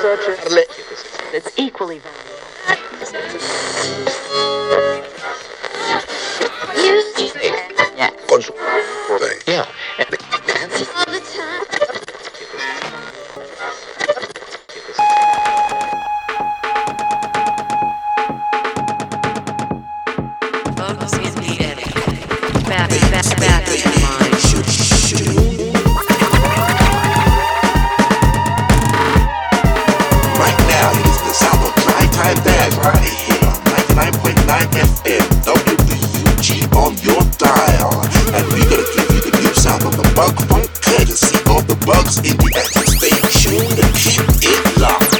It's equally valuable. Yeah. Yeah. Focus in the edit. Back in mind. Right now it is the sound of nighttime dance right here on 99.9 FM WBUG on your dial. And we're gonna give you the new sound of the bug funk courtesy of the bugs in the active. Stay tuned and keep it locked.